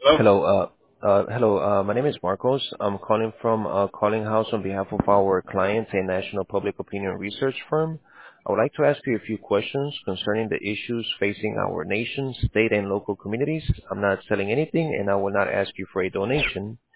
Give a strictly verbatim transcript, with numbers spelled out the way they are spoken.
Hello? Hello. uh uh Hello. Uh My name is Marcos. I'm calling from uh Calling House on behalf of our clients, a national public opinion research firm. I would like to ask you a few questions concerning the issues facing our nation, state, and local communities. I'm not selling anything, and I will not ask you for a donation.